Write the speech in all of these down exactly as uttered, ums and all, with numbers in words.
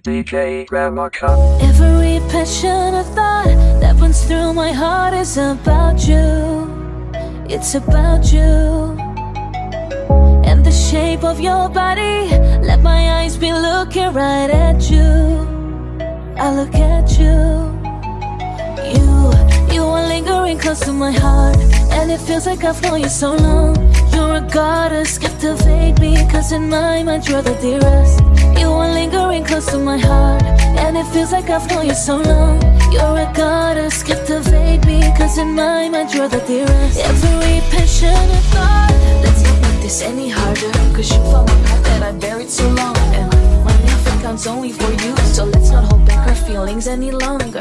D J Ramaka. Every passionate thought that runs through my heart is about you. It's about you. And the shape of your body, let my eyes be looking right at you. I look at you. You, you are lingering close to my heart, and it feels like I've known you so long. You're a goddess, captivate me, cause in my mind you're the dearest. You are lingering close to my heart, and it feels like I've known you so long. You're a goddess, captivate me, cause in my mind you're the dearest. Every passionate thought, let's not make this any harder, cause you found my heart that I buried so long. And my love counts only for you, so let's not hold back our feelings any longer.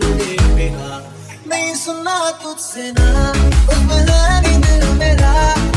नहीं सुनना तुझसे ना उसमें है नहीं दिल मेरा